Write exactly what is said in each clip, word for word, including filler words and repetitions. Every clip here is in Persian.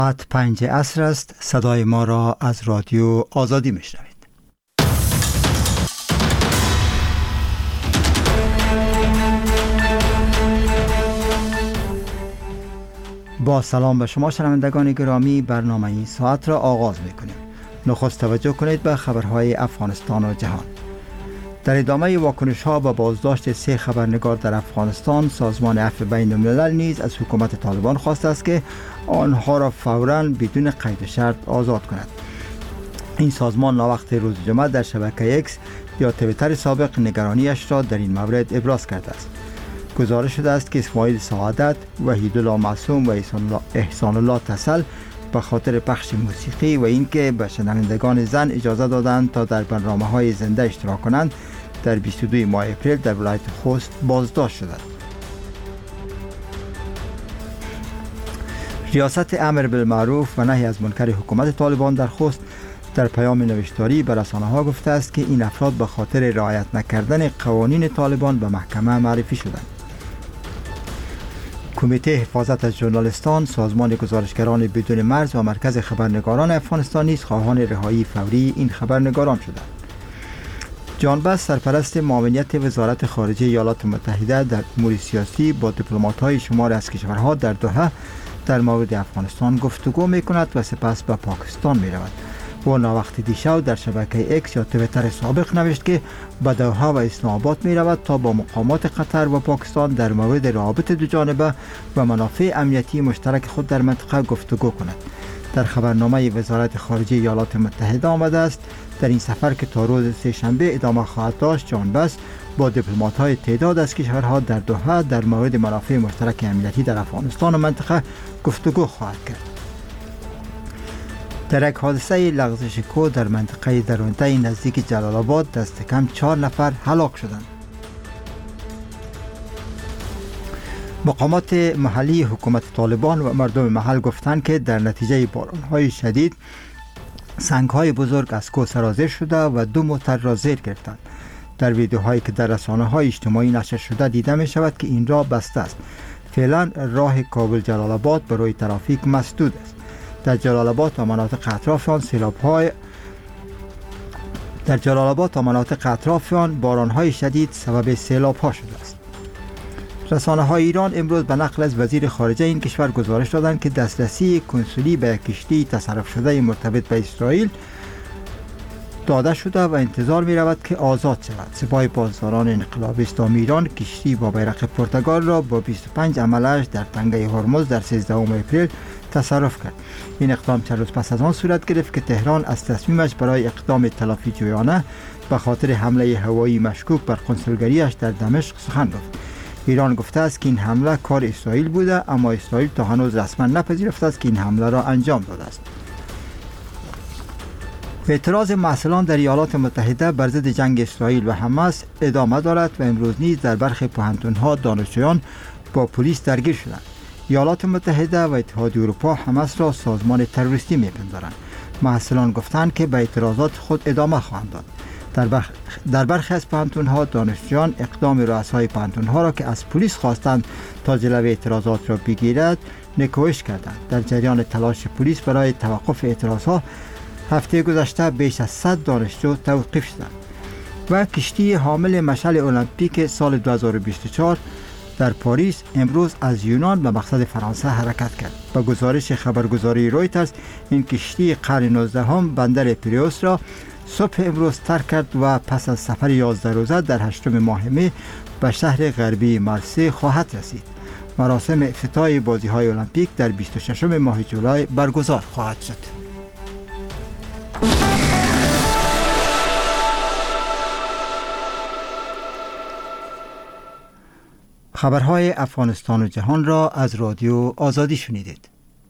ساعت پنج عصر است. صدای ما را از رادیو آزادی میشنوید. با سلام به شما شنوندگان گرامی، برنامه این ساعت را آغاز میکنیم. نخست توجه کنید به خبرهای افغانستان و جهان. در ادامه واکنش ها به بازداشت سه خبرنگار در افغانستان، سازمان عفو بین الملل نیز از حکومت طالبان خواسته است که آنها را فوراً بدون قید و شرط آزاد کند. این سازمان ناوقت روز جمعه در شبکه اکس یا توییتر سابق نگرانیش را در این مورد ابراز کرده است. گزارش شده است که اسماعیل سعادت، وحیدالله معصوم و احسان الله تسل به خاطر پخش موسیقی و اینکه به شنوندگان زن اجازه دادند تا در برنامه‌های زنده اشتراک کنند، در بیست و دو ماه اپریل در ولایت خوست بازداشت شدند. ریاست امر بالمعروف و نهی از منکر حکومت طالبان در خوست در پیام نوشتاری به رسانه‌ها گفته است که این افراد به خاطر رعایت نکردن قوانین طالبان به محکمه معرفی شدند. کمیته حفاظت از ژورنالیستان، سازمان گزارشگران بدون مرز و مرکز خبرنگاران افغانستان نیز خواهان رهایی فوری این خبرنگاران شدند. جان بس، سرپرست معاونیت وزارت خارجه ایالات متحده در امور سیاسی، با دیپلمات‌های شمار از کشورها در دوحه در مورد افغانستان گفتگو می‌کند و سپس به پاکستان می‌رود. و ناوقت دیشب در شبکه اکس یا توییتر سابق نوشت که به دوحه و اسلام آباد می رود تا با مقامات قطر و پاکستان در مورد روابط دو جانبه و منافع امنیتی مشترک خود در منطقه گفتگو کند. در خبرنامه وزارت خارجه ایالات متحده آمده است در این سفر که تا روز سه‌شنبه ادامه خواهد داشت، جان بس با دیپلمات‌های تعداد از کشورها در دوحه در مورد منافع مشترک امنیتی در افغانستان و منطقه گفتگو خواهد کرد. در یک حادثه لغزش کوه در منطقه درونده نزدیک جلال آباد دست کم چهار نفر هلاک شدند. مقامات محلی حکومت طالبان و مردم محل گفتند که در نتیجه باران‌های شدید سنگ‌های بزرگ از کوه سرازیر شده و دو موتر را زیر گرفتند. در ویدیوهایی که در رسانه‌های اجتماعی نشر شده دیده می شود که این راه بسته است. فعلا راه کابل جلال آباد برای ترافیک مسدود است. در جلال آباد و مناطق اطراف آن سیلاب‌های در جلال آباد و مناطق اطراف آن باران‌های شدید سبب سیلاب‌ها شده است. رسانه‌های ایران امروز به نقل از وزیر خارجه این کشور گزارش دادند که دسترسی کنسولی به کشتی تصرف شده مرتبط به اسرائیل داده شده و انتظار می رود که آزاد شود. سپاه پاسداران انقلاب اسلامی ایران کشتی با بیرق پرتغال را با بیست و پنج عمله‌اش در تنگه هرمز در سیزدهم اپریل تصرف کرد. این اقدام چند روز پس از آن صورت گرفت که تهران از تصمیمش برای اقدام تلافی جویانه به خاطر حمله هوایی مشکوک بر کنسولگریش در دمشق سخن گفت. ایران گفته است که این حمله کار اسرائیل بوده، اما اسرائیل تا هنوز رسما نپذیرفته است که این حمله را انجام داده است. اعتراض محصلان در ایالات متحده بر ضد جنگ اسرائیل و حماس ادامه دارد و امروز نیز در برخی پوهنتون‌ها دانشجویان با پلیس درگیر شدند. ایالات متحده و اتحادیه اروپا حماس را سازمان تروریستی می‌پندارند. محصلان گفتند که به اعتراضات خود ادامه خواهند داد. در, بخ... در برخی از پوهنتون‌ها دانشجویان اقدام رؤسای پوهنتون‌ها را که از پلیس خواستند تا جلوی اعتراضات را بگیرد نکوهش کردند. در جریان تلاش پلیس برای توقف اعتراضها هفته گذشته بیش از صد دانشجو توقیف شدند. و کشتی حامل مشعل المپیک سال دو هزار و بیست و چهار در پاریس امروز از یونان به مقصد فرانسه حرکت کرد. با گزارش خبرگزاری رویترز این کشتی قرن نوزدهم بندر پیریوس را صبح امروز ترک کرد و پس از سفر یازده روزه در هشتم ماه می به شهر غربی مرسی خواهد رسید. مراسم افتتاح بازی‌های المپیک در بیست و ششم ماه جولای برگزار خواهد شد. خبرهای افغانستان و جهان را از رادیو آزادی شنیدید.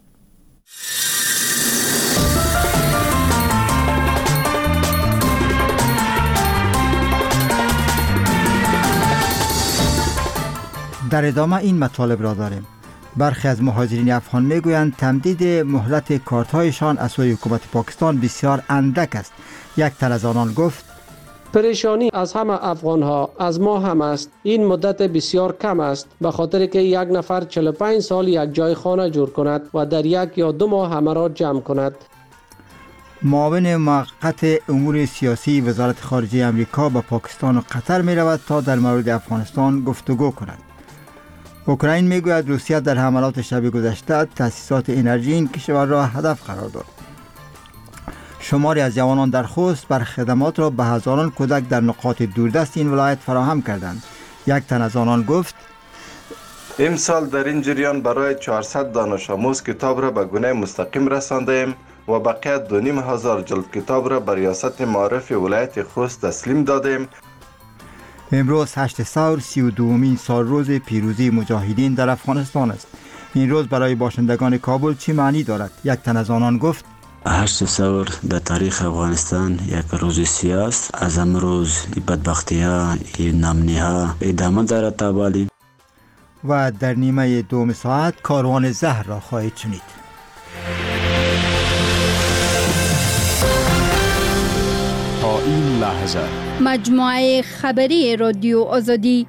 در ادامه این مطالب را داریم. برخی از مهاجرین افغان میگویند تمدید مهلت کارت‌هایشان از سوی حکومت پاکستان بسیار اندک است. یک تن از آنان گفت پریشانی از همه افغان ها از ما هم است. این مدت بسیار کم است به خاطر که یک نفر چهل و پنج سال یک جای خانه جور کند و در یک یا دو ماه همه را جمع کند. معاون موقت امور سیاسی وزارت خارجه امریکا به پاکستان و قطر می رود تا در مورد افغانستان گفتگو کند. اوکراین می گوید روسیه در حملات شب گذشته تأسیسات انرژی این کشور را هدف قرار داد. شماری از جوانان در خوست بر خدمات را به هزاران کودک در نقاط دوردست این ولایت فراهم کردند. یک تن از آنان گفت: امسال در این جریان برای چهارصد دانش آموز کتاب را به گونه مستقیم رساندیم و بقیه دو نیم هزار جلد کتاب را به ریاست معارف ولایت خوست تسلیم دادیم. امروز هشت ثور سی و دومین سال روز پیروزی مجاهدین در افغانستان است. این روز برای باشندگان کابل چه معنی دارد؟ یک تن از آنان گفت: هشت ثور در تاریخ افغانستان یک روز سیاه است. از امروز بدبختی ها نمنی ها ادامه دارد تا بالی. و در نیمه دوم ساعت کاروان زهر را خواهید شنید. تا این لحظه مجموعه خبری رادیو آزادی.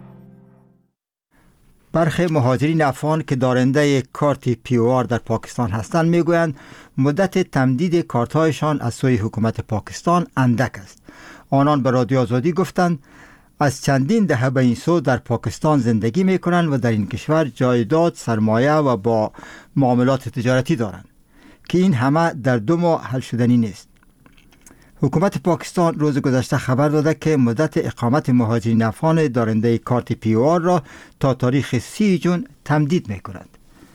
برخی مهاجرین افغان که دارنده کارت پی او آر در پاکستان هستند میگویند مدت تمدید کارت‌هایشان از سوی حکومت پاکستان اندک است. آنان به رادیو آزادی گفتند از چندین دهه به این سو در پاکستان زندگی میکنند و در این کشور جایداد، سرمایه و با معاملات تجارتی دارند که این همه در دو ماه حل شدنی نیست. حکومت پاکستان روز گذشته خبر داده که مدت اقامت مهاجرین افغان دارنده کارت پی او آر را تا تاریخ سی جون تمدید می کند.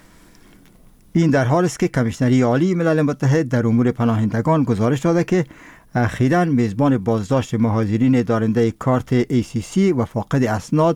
این در حالی است که کمیشنری عالی ملل متحد در امور پناهندگان گزارش داده که اخیراً میزبان بازداشت مهاجرین دارنده کارت ای سی سی و فاقد اسناد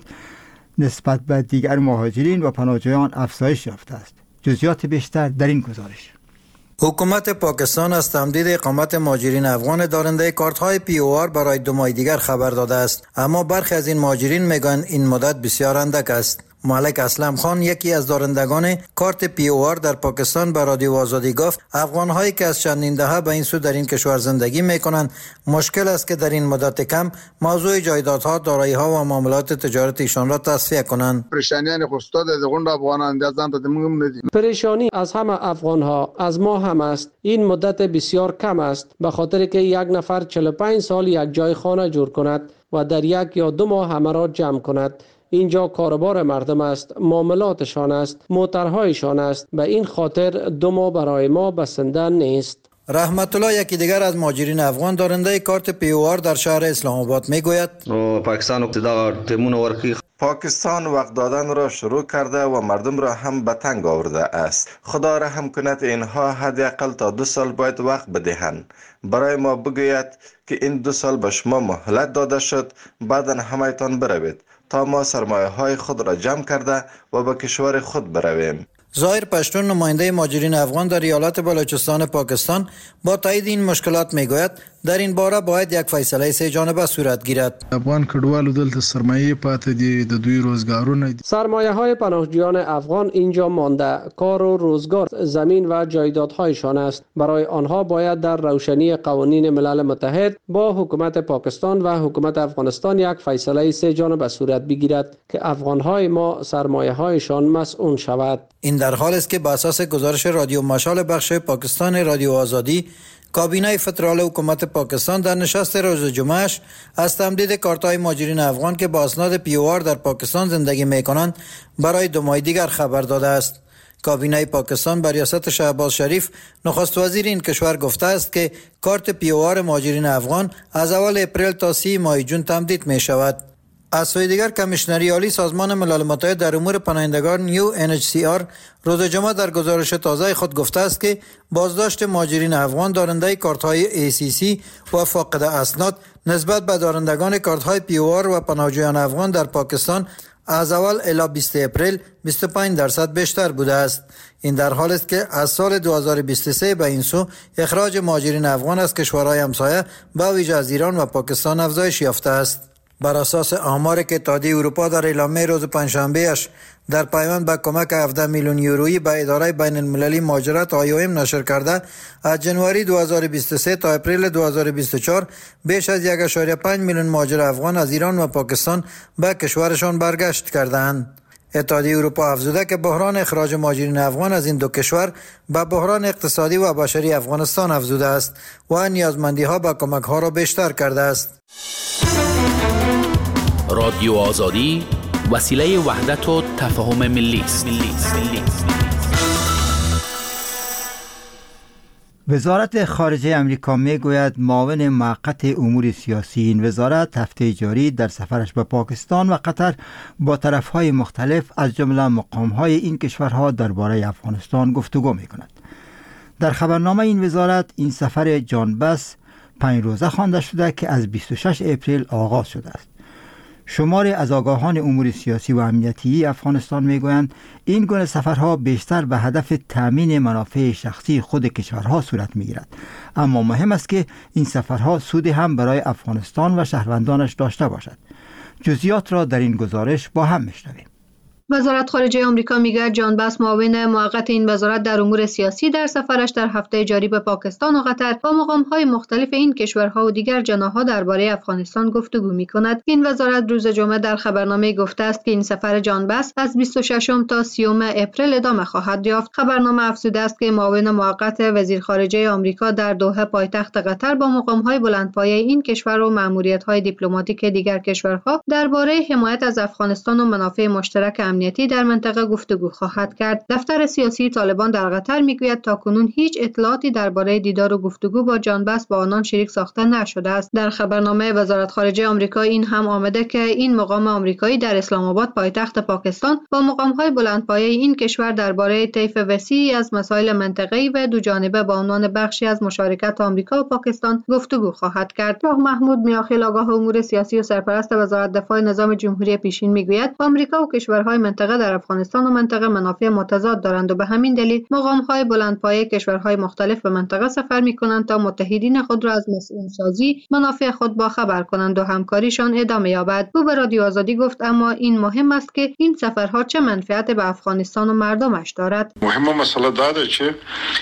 نسبت به دیگر مهاجرین و پناهجویان افزایش یافته است. جزئیات بیشتر در این گزارش. حکومت پاکستان از تمدید اقامت مهاجرین افغان دارنده کارت‌های پی او آر برای دو ماه دیگر خبر داده است، اما برخی از این مهاجرین میگویند این مدت بسیار اندک است. ملک اسلم خان یکی از دارندگان کارت پی او آر در پاکستان به رادیو آزادی گفت افغان‌هایی که از چندین دهه به این سو در این کشور زندگی می‌کنند مشکل است که در این مدت کم موضوع جایدادها، دارایی‌ها و معاملات تجارتیشان را تصفیه کنند. پریشانی خستاد از غونډ افغانان د ځان ته موږ ندی. پریشانی از همه افغان ها از ما هم است. این مدت بسیار کم است به خاطر که یک نفر چهل و پنج سال یک جای خانه جور کند و در یک یا دو ماه همه را جمع کند. اینجا کاروبار مردم است، معاملاتشان است، موترهایشان است. به این خاطر دو ماه برای ما بسنده نیست. رحمت الله یکی دیگر از مهاجرین افغان دارنده کارت پی او آر در شهر اسلام آباد میگوید پاکستان ابتدا تمون ورقی پاکستان وقت دادن را شروع کرده و مردم را هم به تنگ آورده است. خدا رحم کند اینها حداقل تا دو سال باید وقت بدهند. برای ما بگوید که این دو سال به شما مهلت داده شد، بعداً همه‌تان بروید تا ما سرمایه های خود را جمع کرده و به کشور خود برویم. ظاهر پشتون نماینده مهاجرین افغان در ایالت بلوچستان پاکستان با تایید این مشکلات میگوید در این باره باید یک فیصله سه جانبه صورت گیرد. افغان کډوالو دلته سرمایه پاتې دي، د دوی روزګارونه، سرمایه های پناهجویان افغان اینجا مانده، کار و روزگار، زمین و جایدادهایشان است. برای آنها باید در روشنی قوانین ملل متحد با حکومت پاکستان و حکومت افغانستان یک فیصله سه جانبه صورت بگیرد که افغانهای ما سرمایه هایشان مسئول شود. این در حالی است که بر اساس گزارش رادیو مشال بخش پاکستان رادیو آزادی، کابینه فدرال حکومت پاکستان در نشست روز جمعهش از تمدید کارت‌های مهاجرین افغان که با اسناد پی او آر در پاکستان زندگی می‌کنند برای دو ماه دیگر خبر داده است. کابینه پاکستان بر ریاست شهباز شریف نخست وزیر این کشور گفته است که کارت پی او آر مهاجرین افغان از اول اپریل تا سی ماه جون تمدید می‌شود. از سوی دیگر کمیشنری عالی سازمان ملل متحد در امور پناهندگان یو ان اچ سی آر روز جمعه در گزارش تازه خود گفته است که بازداشت مهاجرین افغان دارنده کارت‌های ای سی سی و فاقد اسناد نسبت به دارندگان کارت‌های پی او آر و پناهجویان افغان در پاکستان از اول الی بیست اپریل بیست و پنج درصد بیشتر بوده است. این در حالی است که از سال دو هزار و بیست و سه به این سو اخراج مهاجرین افغان از کشورهای همسایه به ویژه از ایران و پاکستان افزایش یافته است. بر اساس آماری که اتحادیه اروپا در اعلامیه روز پنجشنبه‌اش در پیوند به کمک هفده میلیون یورویی به اداره بین المللی مهاجرت آی او ام نشر کرده، از جنوری دو هزار و بیست و سه تا اپریل دو هزار و بیست و چهار بیش از یک و پنج میلیون مهاجر افغان از ایران و پاکستان به کشورشان برگشت کردند. اتحادیه اروپا افزوده که بحران اخراج مهاجرین افغان از این دو کشور به بحران اقتصادی و بشری افغانستان افزوده است و نیازمندی ها به کمک ها را بیشتر کرده است. رادیو آزادی وسیله وحدت و تفاهم ملی است. وزارت خارجه امریکا می گوید معاون موقت امور سیاسی این وزارت هفته جاری در سفرش به پاکستان و قطر با طرفهای مختلف از جمله مقامهای این کشورها درباره افغانستان گفتگو می کند. در خبرنامه این وزارت این سفر جان بس پنج روزه خوانده شده که از بیست و شش اپریل آغاز شده است. شماری از آگاهان امور سیاسی و امنیتی افغانستان میگویند این گونه سفرها بیشتر به هدف تامین منافع شخصی خود کشورها صورت میگیرد، اما مهم است که این سفرها سودی هم برای افغانستان و شهروندانش داشته باشد. جزئیات را در این گزارش با هم میشنویم. وزارت خارجه آمریکا میگه جان بس معاون موقت این وزارت در امور سیاسی در سفرش در هفته جاری به پاکستان و قطر با مقام‌های مختلف این کشورها و دیگر جناح‌ها درباره افغانستان گفتگو می‌کند. این وزارت روز جمعه در خبرنامه گفته است که این سفر جان بس از بیست و ششم تا سیوم اپریل ادامه خواهد یافت. خبرنامه افزوده است که معاون موقت وزیر خارجه آمریکا در دوحه پایتخت قطر با مقام‌های بلندپایه این کشور و مأموریت‌های دیپلماتیک دیگر کشورها درباره حمایت از افغانستان و منافع مشترک امنیتی در منطقه گفتگو خواهد کرد. دفتر سیاسی طالبان در قطر میگوید تاکنون هیچ اطلاعاتی درباره دیدار و گفتگو با جان بس با آنان شریک ساخته نشده است. در خبرنامه وزارت خارجه آمریکا این هم آمده که این مقام آمریکایی در اسلام آباد پایتخت پاکستان با مقام‌های بلندپایه این کشور درباره طیف وسیعی از مسائل منطقه‌ای و دو جانبه با عنوان بخشی از مشارکت آمریکا و پاکستان گفتگو خواهد کرد. شاه محمود میاخیل آگاه امور سیاسی و سرپرست وزارت دفاع نظام جمهوری پیشین میگوید آمریکا و کشورهای منطقه در افغانستان و منطقه منافع متضاد دارند و به همین دلیل مقام‌های بلندپایه کشورهای مختلف به منطقه سفر می‌کنند تا متحدین خود را از مسئول سازی منافع خود باخبر کنند و همکاریشان ادامه یابد. او به رادیو آزادی گفت اما این مهم است که این سفرها چه منفعت به افغانستان و مردمش دارد. مهم مسئله داره که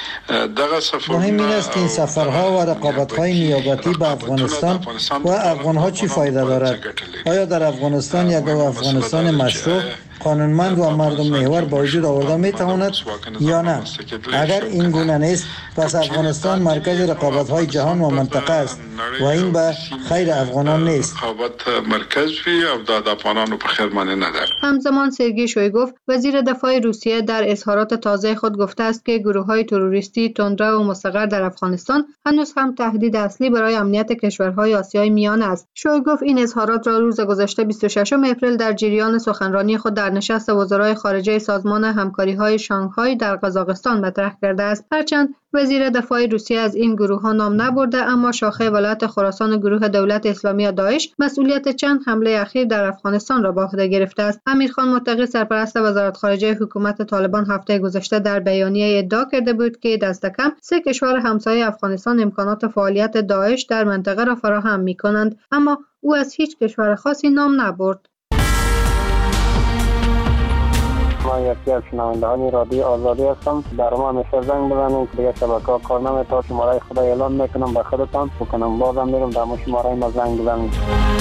مهم این است که این سفرها و رقابت‌های نیابتی به افغانستان و افغان‌ها چی فایده دارد؟ آیا در افغانستان یک افغانستان مشروع قانونمند و مردم محور با وجود آورده میتواند یا نه؟ اگر این گونه نیست پس افغانستان مرکز رقابت‌های جهان و منطقه است و این به خیر افغانان نیست. مرکز وی او د افغانانو په خیر معنی نداره. همزمان سرگئی شویگوف وزیر دفاع روسیه در اظهارات تازه خود گفته است که گروه‌های تروریستی تندرو و مستقر در افغانستان هنوز هم تهدید اصلی برای امنیت کشورهای آسیای میانه است. شویگوف این اظهارات را روز گذشته بیست و ششم اپریل در جریان سخنرانی خود در نشست وزرای خارجه سازمان همکاری‌های شانگهای در قزاقستان مطرح کرده است. هرچند وزیر دفاع روسیه از این گروه‌ها نام نبرده، اما شاخه ولایت خراسان گروه دولت اسلامی داعش مسئولیت چند حمله اخیر در افغانستان را به عهده گرفته است. امیرخان متقی سرپرست وزارت خارجه حکومت طالبان هفته گذشته در بیانیه ادعا کرده بود که دست کم سه کشور همسایه افغانستان امکانات فعالیت داعش در منطقه را فراهم می‌کنند، اما او از هیچ کشور خاصی نام نبرد. من یکی از شنوندگان رادیو آزادی هستم. در ما همیشه زنگ بزنید که دیگه شبکه‌ها کار نمی‌کنه. شماره خدا اعلام میکنم به خودتان بکنم بازم میرم در مو شماره ما زنگ بزنید.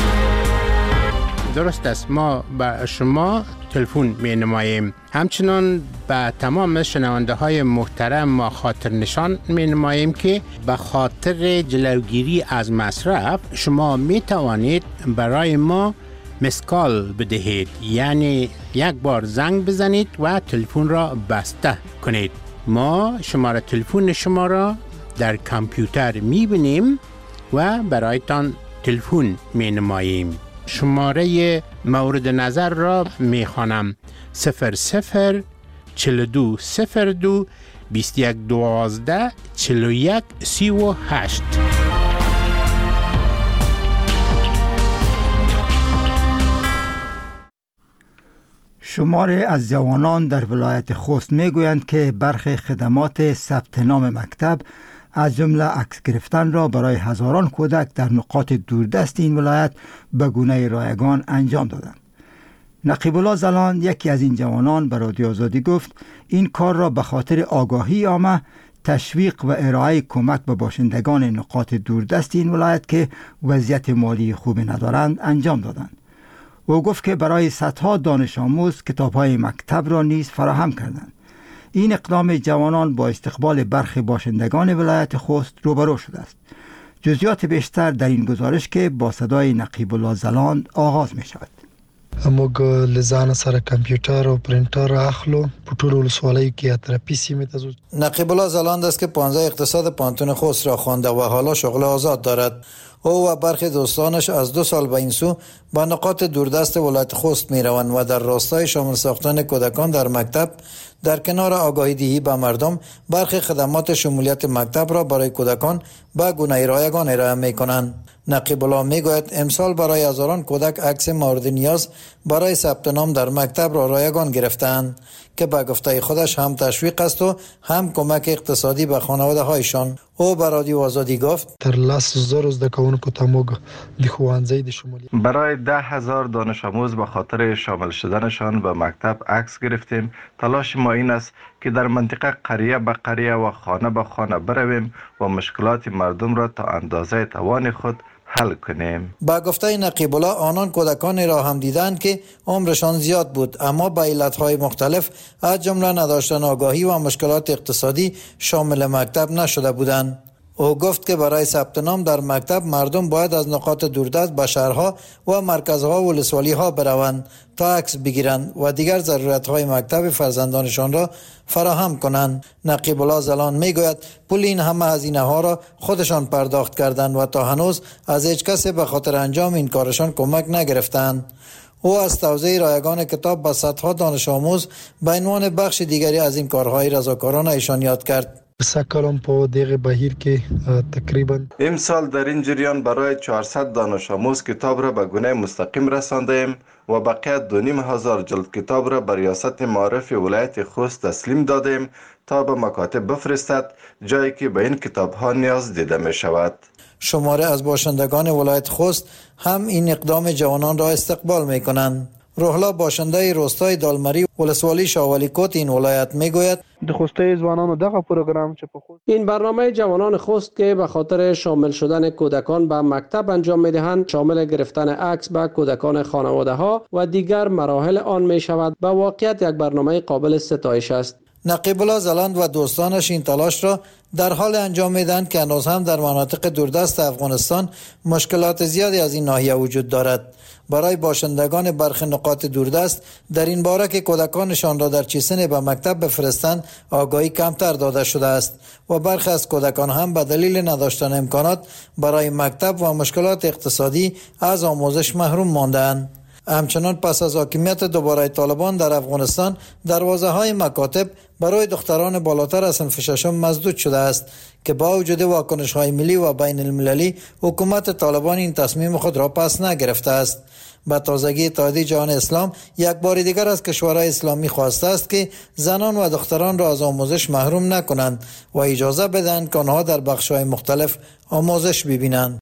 درست است، ما به شما تلفن می نماییم. همچنان به تمام شنونده های محترم ما خاطر نشان می نماییم که به خاطر جلوگیری از مصرف شما می توانید برای ما مسکال بدهید، یعنی یک بار زنگ بزنید و تلفن را بسته کنید. ما شماره تلفن شما را در کامپیوتر می بینیم و برایتان تلفن می نماییم. شماره مورد نظر را می خوانم: صفر صفر چهل و دو صفر دو بیست و یک دوازده چهل و یک سی و هشت. شماری از جوانان در ولایت خوست میگویند که برخی خدمات ثبت نام مکتب از جمله عکس گرفتن را برای هزاران کودک در نقاط دوردست این ولایت به گونه رایگان انجام دادند. نقیب الله زلان، یکی از این جوانان، به رادیو آزادی گفت این کار را به خاطر آگاهی عامه، تشویق و ارائه کمک به باشندگان نقاط دوردست این ولایت که وضعیت مالی خوبی ندارند انجام دادند. او گفت که برای صدها دانش آموز کتاب‌های مکتب را نیز فراهم کردند. این اقدام جوانان با استقبال برخی باشندگان ولایت خوست روبرو شده است. جزئیات بیشتر در این گزارش که با صدای نقیب الله زلان آغاز می شود. موږ لزان سره کمپیوټر او پرینټر اخلو په ټولو ولسوالیو کې اترپی سیمه ته ځو. نقیب الله زلان است که پانزده اقتصاد پانتون خوست را خوانده و حالا شغل آزاد دارد. او و برخی دوستانش از دو سال به این سو به نقاط دوردست ولایت خوست می روند و در راستای شامل ساختن کودکان در مکتب در کنار آگاهی دهی به مردم برخی خدمات شمولیت مکتب را برای کودکان به گونه رایگان ارائه می کنند. نقیب الله می گوید امسال برای هزاران کودک عکس مورد نیاز برای ثبت نام در مکتب را رایگان گرفتند که به گفته خودش هم تشویق است و هم کمک اقتصادی به خانواده هایشان. او به رادیو آزادی گفت تر لاس زر زده کوونکو ته موږ د ښوونځي د شمولیت برای ده هزار دانش آموز به خاطر شامل شدنشان به مکتب عکس گرفتیم. تلاش ما این است که در منطقه قریه به قریه و خانه به خانه برویم و مشکلات مردم را تا اندازه توان خود حل کنیم. با گفته نقیب الله آنان کودکانی را هم دیدند که عمرشان زیاد بود اما به علتهای مختلف از جمله نداشتن آگاهی و مشکلات اقتصادی شامل مکتب نشده بودند. او گفت که برای ثبت نام در مکتب مردم باید از نقاط دوردست به شهرها و مرکزها و ولسوالی ها بروند تا عکس بگیرند و دیگر ضرورت‌های مکتب فرزندانشان را فراهم کنند. نقیب الله زلان میگوید پول این همه هزینه ها را خودشان پرداخت کردند و تا هنوز از هیچ کسی به خاطر انجام این کارشان کمک نگرفتند. او از توزیع رایگان کتاب به صدها دانش آموز به عنوان بخش دیگری از این کارهای رضاکارانه ایشان یاد کرد. سکالم په دغه بهیر کې تقریبا امسال در این جریان برای چهارصد دانش آموز کتاب را به گونه مستقیم رساندیم و بقیه دو نیم هزار جلد کتاب را به ریاست معارف ولایت خوست تسلیم دادیم تا به مکاتب بفرستد، جایی که به این کتاب ها نیاز دیده می شود. شماره از باشندگان ولایت خوست هم این اقدام جوانان را استقبال می کنند. روحلا باشنده روستای دالمری ولسوالی شاولی کوت این ولایت میگوید د خوسته ځوانانو دغه پروگرام چې په خوست این برنامه جوانان خوست که به خاطر شامل شدن کودکان به مکتب انجام میدهند شامل گرفتن عکس به کودکان خانواده ها و دیگر مراحل آن می شود به واقعیت یک برنامه قابل ستایش است. نقیب الله زلان و دوستانش این تلاش را در حال انجام میدن که هنوز هم در مناطق دوردست افغانستان مشکلات زیادی از این ناحیه وجود دارد. برای باشندگان برخی نقاط دوردست در این باره که کودکانشان را در چیسن به مکتب بفرستند آگاهی کمتر داده شده است و برخی از کودکان هم به دلیل نداشتن امکانات برای مکتب و مشکلات اقتصادی از آموزش محروم ماندند. همچنان پس از حاکمیت دوباره طالبان در افغانستان دروازه های مکاتب برای دختران بالاتر از صنف ششم مسدود شده است که با وجود واکنش های ملی و بین المللی حکومت طالبان این تصمیم خود را پس نگرفته است. به تازگی اتحادیه جهان اسلام یک بار دیگر از کشورهای اسلامی خواسته است که زنان و دختران را از آموزش محروم نکنند و اجازه بدهند که آنها در بخش‌های مختلف آموزش ببینند.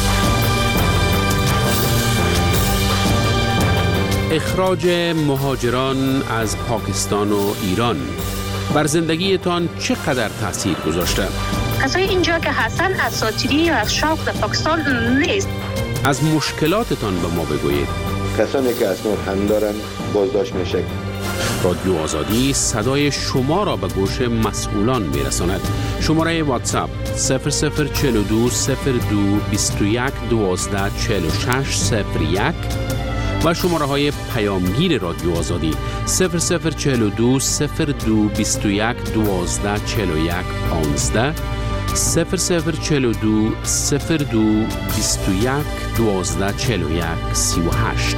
اخراج مهاجران از پاکستان و ایران بر زندگیتان چقدر تاثیر گذاشته؟ کسای اینجا که هستن اساطیری یا از شوق در پاکستان نیست. از مشکلاتتان به ما بگویید. کسانی که اسناد هم دارن بازداشت میشه. رادیو آزادی صدای شما را به گوش مسئولان میرساند. شماره واتساپ صفر صفر چهل و دو صفر دو بیست و یک دوازده چهل و شش صفر یک و شماره های پیامگیر رادیو آزادی صفر صفر چهل و دو صفر دو بیست و یک دوازده چهل و یک پانزده صفر صفر چهل و دو صفر دو بیست و یک دوازده چهل و یک سی و هشت.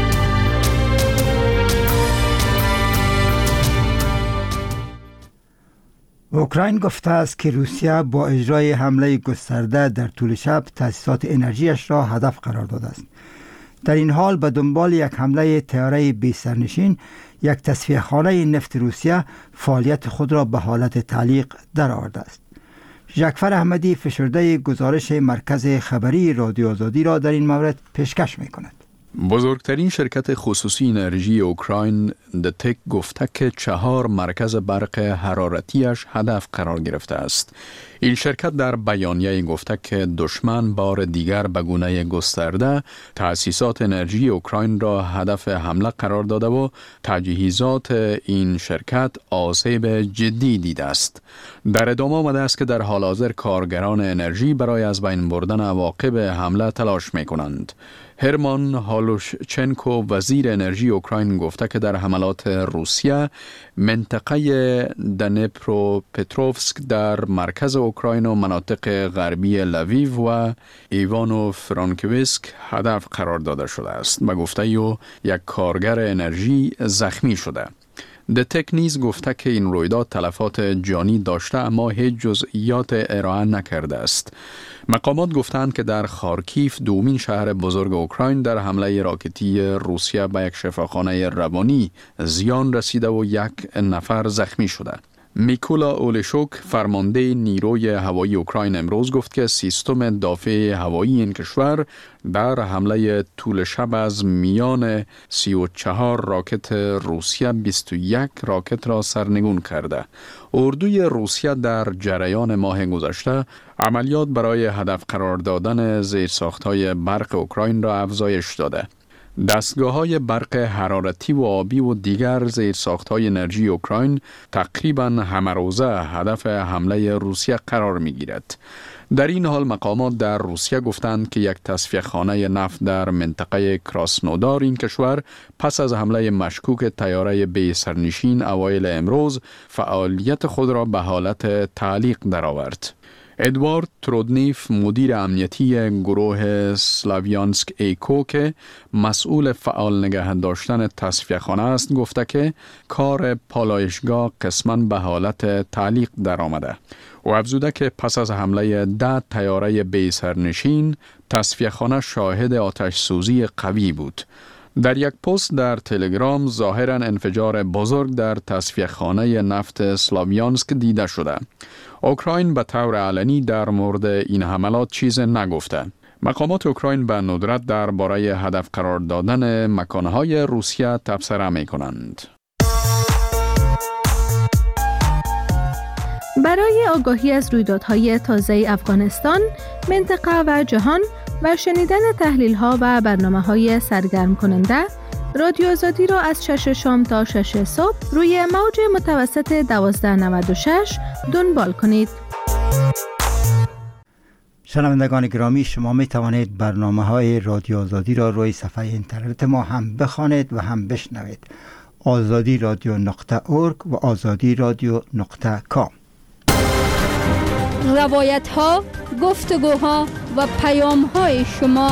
اوکراین گفته است که روسیه با اجرای حمله گسترده در طول شب تأسیسات انرژیش را هدف قرار داده است. در این حال به دنبال یک حمله طیاره بی سرنشین یک تصفیه خانه نفت روسیه فعالیت خود را به حالت تعلیق درآورده است. جعفر احمدی فشرده گزارش مرکز خبری رادیو آزادی را در این مورد پیشکش می کند. بزرگترین شرکت خصوصی انرژی اوکراین دتک گفته که چهار مرکز برق حرارتیش هدف قرار گرفته است. این شرکت در بیانیه گفته که دشمن بار دیگر به گونه گسترده تأسیسات انرژی اوکراین را هدف حمله قرار داده و تجهیزات این شرکت آسیب جدی دیده است. در ادامه آمده است که در حال حاضر کارگران انرژی برای از بین بردن عواقب حمله تلاش می کنند. هرمان هالوشچنکو وزیر انرژی اوکراین گفته که در حملات روسیه منطقه دنیپروپتروفسک در مرکز اوکراین و مناطق غربی لویو و ایوانو فرانکویسک هدف قرار داده شده است. به گفته او یک کارگر انرژی زخمی شده. دتک نیز گفته که این رویداد تلفات جانی داشته اما هیچ جزئیات ارائه نکرده است. مقامات گفتند که در خارکیف دومین شهر بزرگ اوکراین در حمله راکتی روسیه به یک شفاخانه روانی زیان رسیده و یک نفر زخمی شده. میکولا اولشوک فرمانده نیروی هوایی اوکراین امروز گفت که سیستم دافع هوایی این کشور در حمله طول شب از میان سی و چهار راکت روسیه بیست و یک راکت را سرنگون کرده. اردوی روسیه در جریان ماه گذشته عملیات برای هدف قرار دادن زیرساخت‌های برق اوکراین را افزایش داده. دستگاه‌های برق حرارتی و آبی و دیگر زیرساخت‌های انرژی اوکراین تقریباً همه روزه هدف حمله روسیه قرار می‌گیرد. در این حال مقامات در روسیه گفتند که یک تصفیه‌خانه نفت در منطقه کراسنودار این کشور پس از حمله مشکوک طیاره بی سرنشین اوایل امروز فعالیت خود را به حالت تعلیق درآورد. ادوارد ترودنیف مدیر امنیتی گروه سلاویانسک ایکو که مسئول فعال نگه داشتن تصفیه‌خانه است گفته که کار پالایشگاه قسماً به حالت تعلیق درآمده. او افزوده که پس از حمله ده طیاره بی سرنشین تصفیه‌خانه شاهد آتش سوزی قوی بود. در یک پست در تلگرام ظاهراً انفجار بزرگ در تصفیه‌خانه نفت سلاویانسک دیده شده. اوکراین به طور علنی در مورد این حملات چیز نگفته. مقامات اوکراین به ندرت درباره هدف قرار دادن مکانهای روسیه تبصره می کنند. برای آگاهی از رویدادهای تازه افغانستان، منطقه و جهان و شنیدن تحلیل‌ها و برنامه‌های سرگرم کننده، رادیو آزادی را از شش شام تا شش صبح روی موج متوسط دوازده نود و شش دنبال کنید. شنوندگان گرامی، شما می توانید برنامه‌های رادیو آزادی را روی صفحه اینترنت ما هم بخوانید و هم بشنوید. آزادی رادیو نقطه اورگ و آزادی رادیو نقطه کام. روایت ها، گفتگوها و پیام های شما.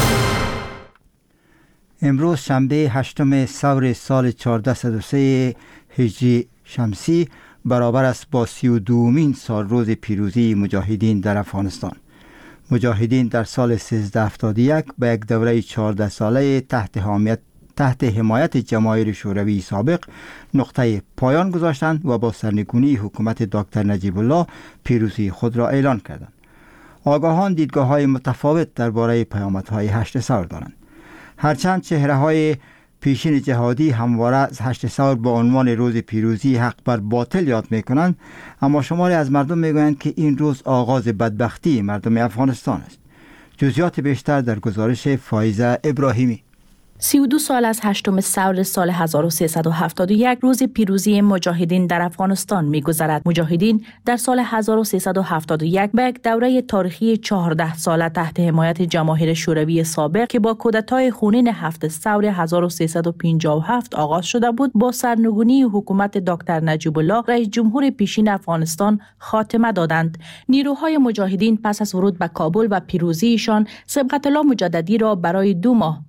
امروز شنبه هشتم ثور سال چهارصد و سه هجری شمسی برابر است با سی و دومین سال روز پیروزی مجاهدین در افغانستان. مجاهدین در سال سیزده هفتاد و یک به یک دوره چهارده ساله تحت حمایت تحت حمایت جماهیر شوروی سابق نقطه پایان گذاشتند و با سرنگونی حکومت دکتر نجیب الله پیروزی خود را اعلان کردند. آگاهان دیدگاه‌های متفاوت درباره پیامدهای هشت ثور دارند. هرچند چهره‌های پیشین جهادی همواره از هشت ثور با عنوان روز پیروزی حق بر باطل یاد می‌کنند، اما شماری از مردم می‌گویند که این روز آغاز بدبختی مردم افغانستان است. جزئیات بیشتر در گزارش فایزه ابراهیمی. سی و دو سال از هشتم ثور سال هزار و سیصد و هفتاد و یک روز پیروزی مجاهدین در افغانستان می‌گذرد. مجاهدین در سال هزار و سیصد و هفتاد و یک به یک دوره تاریخی چهارده ساله تحت حمایت جماهیر شوروی سابق که با کودتای خونین هفت ثور هزار و سیصد و پنجاه و هفت آغاز شده بود، با سرنگونی حکومت دکتر نجیب الله رئیس جمهور پیشین افغانستان خاتمه دادند. نیروهای مجاهدین پس از ورود به کابل و پیروزیشان، صبغت الله مجددی را برای دو ماه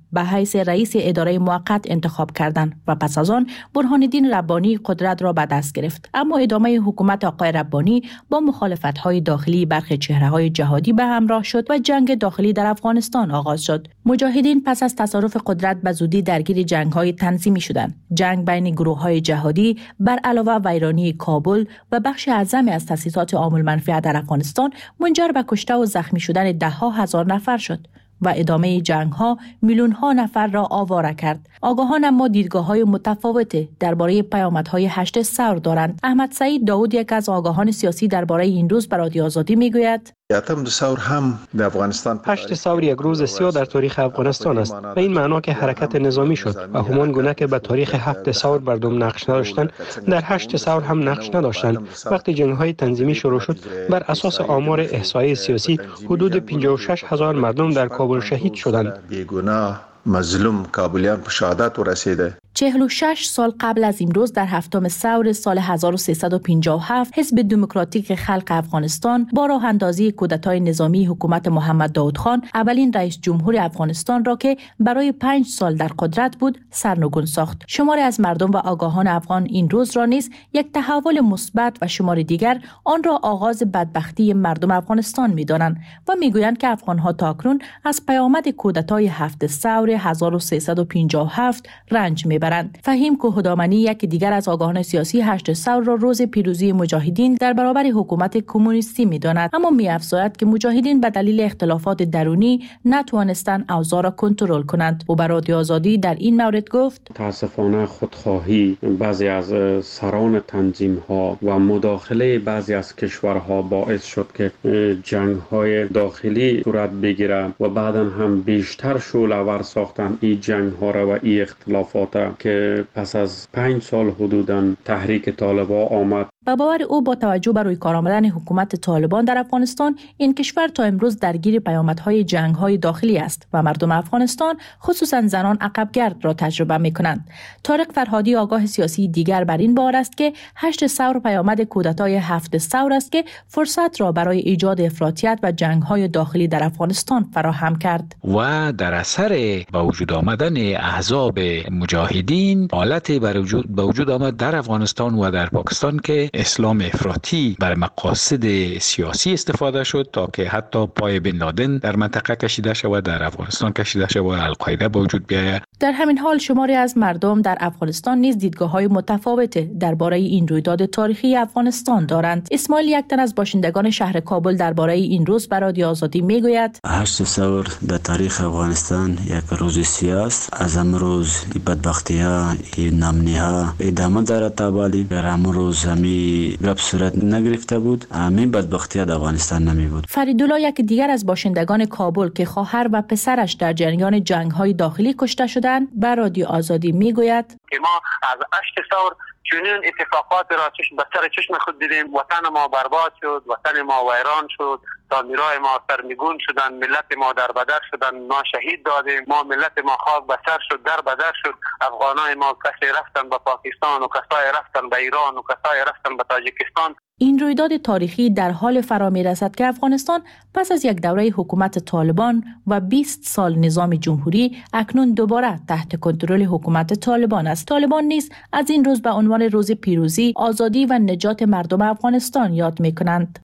به حیث رئیس اداره موقت انتخاب کردند و پس از آن برهان الدین ربانی قدرت را به دست گرفت. اما ادامه حکومت آقای ربانی با مخالفت‌های داخلی برخی چهره‌های جهادی به همراه شد و جنگ داخلی در افغانستان آغاز شد. مجاهدین پس از تصرف قدرت به زودی درگیر جنگ‌های تنظیمی شدند. جنگ بین گروه‌های جهادی بر علاوه ویرانی کابل و بخش اعظمی از تأسیسات عام المنفعه در افغانستان منجر به کشته و زخمی شدن ده ها هزار نفر شد و ادامه جنگ ها میلیون ها نفر را آواره کرد. آگاهان اما دیدگاه های متفاوته درباره پیامدهای هشت ثور دارند. احمد سعید داود یک از آگاهان سیاسی درباره این روز بر رادیو آزادی میگوید اتم ثور هم در افغانستان هشت ثور یک روز سیاه در تاریخ افغانستان است. به این معنا که حرکت نظامی شد و همان گونه که به تاریخ هفت ثور مردم نقش نداشتند، در هشت ثور هم نقش نداشتند. وقتی جنگ‌های تنظیمی شروع شد، بر اساس آمار احصایی سیاسی حدود پنجاه و شش هزار مردم در کابل شهید شدند. بیگناه مظلوم کابلیان به شهادت رسیده. چهل و شش سال قبل از امروز در هفتم ثور سال هزار و سیصد و پنجاه و هفت حزب دموکراتیک خلق افغانستان با راه اندازی کودتای نظامی حکومت محمد داود خان اولین رئیس جمهور افغانستان را که برای پنج سال در قدرت بود سرنگون ساخت. شماری از مردم و آگاهان افغان این روز را نیز یک تحول مثبت و شماری دیگر آن را آغاز بدبختی مردم افغانستان می‌دانند و می‌گویند که افغان‌ها تاکنون از پیامد کودتای هفت ثور هزار و سیصد و پنجاه و هفت رنج می‌برند. فهیم کوهدامنی یک دیگر از آگاهان سیاسی هشت ثور را روز پیروزی مجاهدین در برابر حکومت کمونیستی می‌داند، اما می‌افزاید که مجاهدین به دلیل اختلافات درونی نتوانستند اوضاع را کنترل کنند. او بر رادیو آزادی در این مورد گفت متاسفانه خودخواهی بعضی از سران تنظیم‌ها و مداخله بعضی از کشورها باعث شد که جنگ‌های داخلی صورت بگیرد و بعداً هم بیشتر شعله‌ور ساختن این جنگ‌ها را و این اختلافات که پس از پنج سال حدوداً تحریک طالبان آمد. با باور او با توجه بر روی کار آمدن حکومت طالبان در افغانستان این کشور تا امروز درگیر پیامدهای جنگ‌های داخلی است و مردم افغانستان خصوصا زنان عقبگرد را تجربه می‌کنند. طارق فرهادی آگاه سیاسی دیگر بر این باور است که هشت ثور پیامد کودتای هفت ثور است که فرصت را برای ایجاد افراطیت و جنگ‌های داخلی در افغانستان فراهم کرد و در اثر با وجود آمدن احزاب مجاهدین حالتی بر وجود به وجود آمد در افغانستان و در پاکستان که اسلام افراطی بر مقاصد سیاسی استفاده شد تا که حتی پای بن لادن در منطقه کشیده شود، در افغانستان کشیده شود و القاعده به وجود بیاید. در همین حال شماری از مردم در افغانستان نیز دیدگاه‌های متفاوت درباره این رویداد تاریخی افغانستان دارند. اسماعیل یک تن از باشندگان شهر کابل درباره این روز بر رادیو آزادی میگوید هشت ثور در تاریخ افغانستان یک روز سیاه است. از امروز بدبختی‌ها، نامنی‌ها ادامه دارد تا بالی. در امروز همی گپ صورت نگرفته بود، همین بدبختی‌ها در افغانستان نمی بود. فریدالله یک دیگر از باشندگان کابل که خواهر و پسرش در جریان جنگ‌های داخلی کشته شدند بر رادیو آزادی میگوید که ما از هشت ثور چنین اتفاقات را چشم به سر چشم خود دیدیم. وطن ما برباد شد، وطن ما ویران شد، تعمیرهای ما سرنگون شدن، ملت ما در بدر شدن، ما شهید دادیم، ما ملت ما خاک به سر شد، در بدر شد. افغانای ما کسی رفتن به پاکستان و کسای رفتن به ایران و کسای رفتن به تاجیکستان. این رویداد تاریخی در حال فرا می‌رسد که افغانستان پس از یک دوره حکومت طالبان و بیست سال نظام جمهوری اکنون دوباره تحت کنترل حکومت طالبان است. طالبان نیز از این روز به عنوان روز پیروزی، آزادی و نجات مردم افغانستان یاد می‌کنند.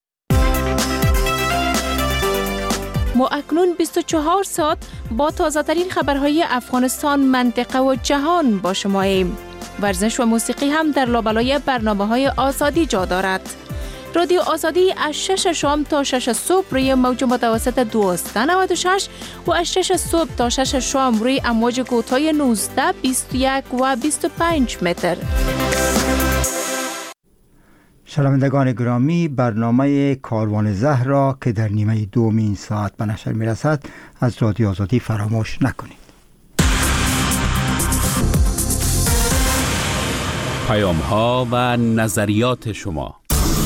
ما اکنون بیست و چهار ساعت با تازه‌ترین خبرهای افغانستان، منطقه و جهان با شماییم. ورزش و موسیقی هم در لابلای برنامه‌های آزادی جا دارد. رادیو آزادی از شش شام تا شش صبح روی موج متوسط دویست و نود و شش و از شش صبح تا شش شام روی امواج کوتاه نوزده، بیست و یک و بیست و پنج متر. شنوندگان گرامی، برنامه کاروان زهر را که در نیمه دومین ساعت به نشر می‌رسد از رادیو آزادی فراموش نکنید. پیام ها و نظریات شما.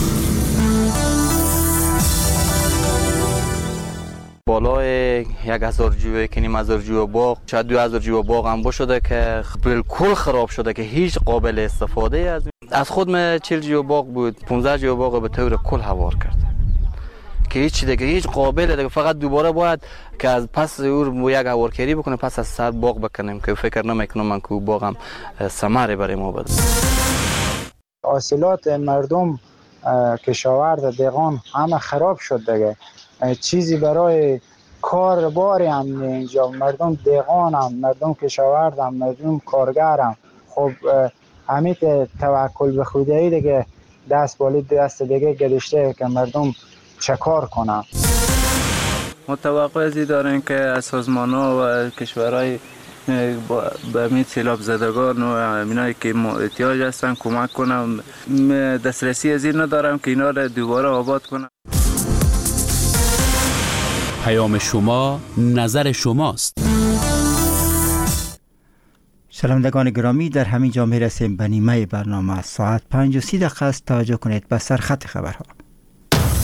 بالای یک هزار جیوه که نیم هزار جیوه باغ، شاید دو هزار جیوه باغ هم باشده که بالکل خراب شده که هیچ قابل استفاده از از خود من چهل جیوه باغ بود، پانزده جیوه باغ به طور کل هوار کرد که هیچ دیگه هیچ قابل دیگه، فقط دوباره باید که از پس او یک هوارکری بکنه، پس از سر باغ بکنیم که فکر نمیکنم من که باغم ثمره برای ما بده. حاصلات مردم کشاورز دیگان همه خراب شد دیگه، چیزی برای کار باری هم اینجا، مردم دیگان هم، مردم کشاورز هم، مردم کارگر هم. خب همین توکل به خدایی دیگه دست بالی دست دیگه گذاشته که مردم چه کار کنن. متوقع ازی داریم که از سازمان ها و کشورهای به همین سیلاب زدگان و همینایی که احتیاج هستن کمک کنم. دسترسی از این ندارم که اینا را دوباره آباد کنم. پیام شما، نظر شماست. شنوندگان گرامی، در همین جا میرسیم به نیمه برنامه. ساعت پنج و سی دقیقه است. توجه کنید به سرخط خبرها.